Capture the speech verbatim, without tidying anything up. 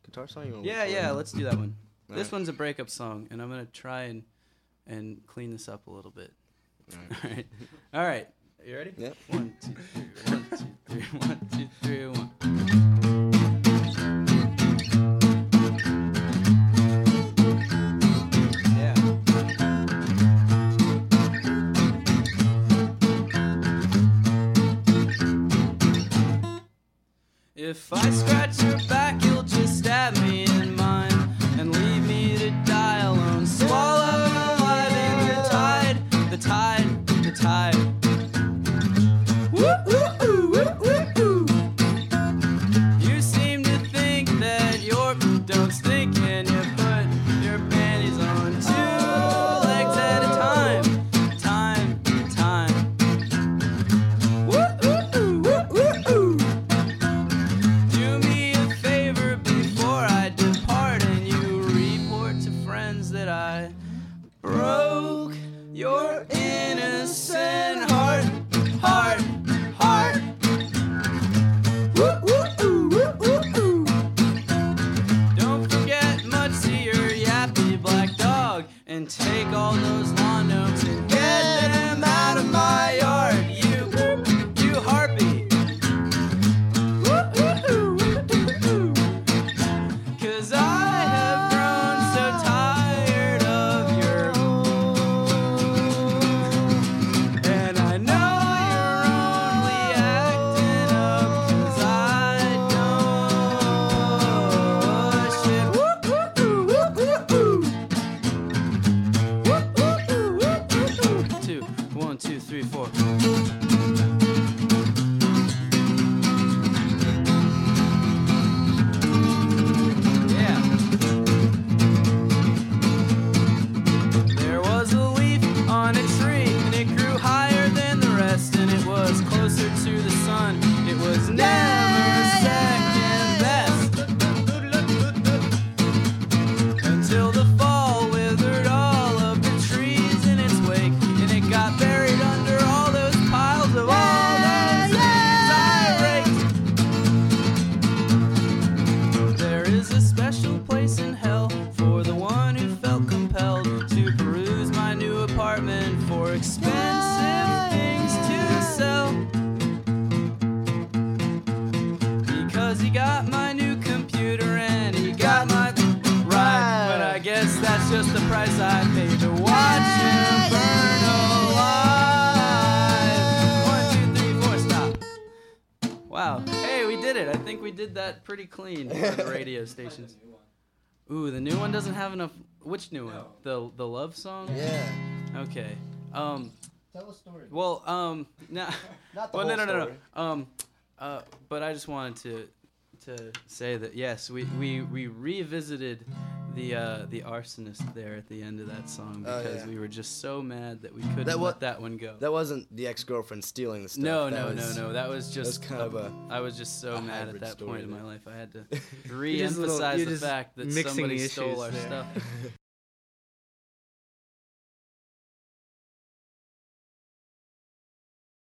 guitar song? You wanna Yeah, wait for yeah, it? let's do that one. All This right. one's a breakup song, and I'm gonna try and and clean this up a little bit. All right, all right. You ready? Yep. One, two, three. One, two, three. One, two, three. One. Yeah. If I scratch your back, you'll just stab me in mine and leave me to die alone. Swallowed alive in the tide, the tide, the tide. Woo, woo, ooh, woo, woo, ooh. You seem to think that your poop don't stink, and you put your panties on two legs at a time, time, time. Woo, ooh, ooh, woo, woo, ooh. Do me a favor before I depart, and you report to friends that I broke your innocent heart, heart, heart. Woo, woo, ooh, woo, woo, ooh. Don't forget Mudsy, your yappy black dog, and take all those lawn gnomes and get them out of my yard. You, you harpy. Cause I have grown so tired of your and I know you're only acting up cause I don't shit. Two, one, two, three, four. Yeah. There was a leaf on a tree, and it grew higher than the rest, and it was closer to the sun. It was never second best. Until the fall withered all of the trees in its wake, and it got buried under all those piles of all those leaves I raked. There is a special place in hell for the one who felt compelled to peruse my new apartment for expensive things to sell. Because he got my new computer and he got my ride, but I guess that's just the price I paid to watch him burn alive. One, two, three, four, stop. Wow. Hey, we did it. I think we did that pretty clean for the radio stations. Ooh, the new one doesn't have enough. Which new one? The the love song? Yeah. Okay. Um. Tell a story. Well. Um. No. Not the Well, no, whole no, no, no. story. Um. Uh. But I just wanted to to say that yes, we we we revisited the uh the arsonist there at the end of that song Oh, because yeah. we were just so mad that we couldn't That wa- let that one go. That wasn't the ex-girlfriend stealing the stuff. No, That no, was- no, no. That was just was kind of a- I was just so a mad at hybrid that story point in there. my life. I had to You're just re-emphasize little- you're the just fact that mixing somebody the stole issues our there. stuff.